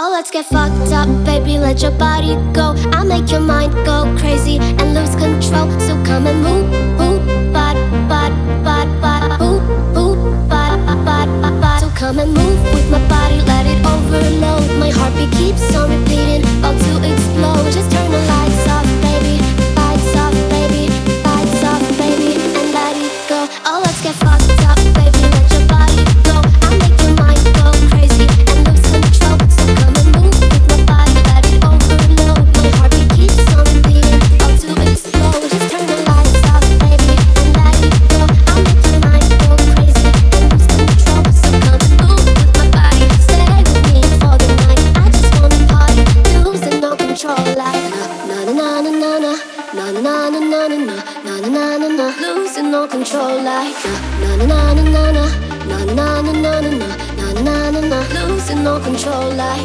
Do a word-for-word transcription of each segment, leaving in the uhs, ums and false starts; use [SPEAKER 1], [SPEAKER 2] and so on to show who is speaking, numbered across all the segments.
[SPEAKER 1] Oh, let's get fucked up, baby, let your body go. I'll make your mind go crazy and lose control. So come and move, move, bad, bad, bad, bad, move, move, bad, bad, bad. So come and move with my body, let it overload. My heartbeat keeps on repeating, about to explode. Just turn the lights off, baby, lights off, baby, lights off, baby, and let it go. Oh, let's get fucked up, baby, let your body go. I'll make your mind go crazy and lose control. So come and move with my body, let it overload. My heartbeat keeps on repeating, about to explode. Just turn the lights off, baby, and let it go. I'll make your mind go crazy and lose control. So come and move with my body, stay with me for the night. I just wanna party, losing no control. Like na na na na na na na na na na na na na na na, losing no control. Like na na na na na na na na na na na na na na na, losing no control. Like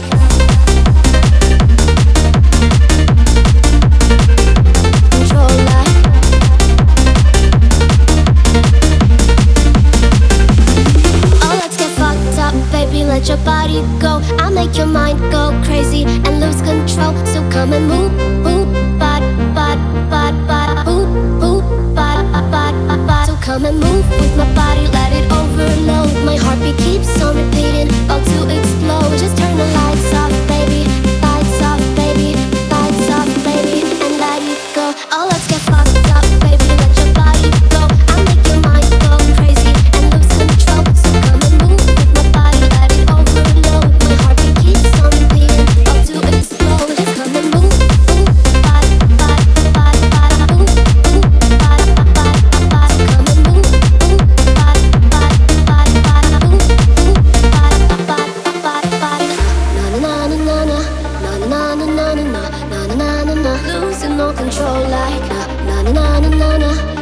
[SPEAKER 1] control. Like oh, let's get fucked up, baby, let your body go. I'll make your mind go crazy and lose control. So come and move, move, bad, bad, bad, bad, move, move, bad, bad, bad. So come and move with my body, let it overload. My heartbeat keeps on repeating, about to explode. Just turn the lights off, baby, lights off, baby, lights off, baby, and let it go. Oh, let's get fucked up, baby, let your body go. I'll make your mind go crazy and lose control. So come and move with my body, let it overload. My heartbeat keeps on repeating, about to explode. Just come and move, move, bad, bad, bad, bad, move, move, bad, bad, bad. So come and move, move, bad, bad, bad, bad, move, move, bad, bad, bad, bad. Na na na na na na na na na na na na na na, losing no control. Like na na na na na na.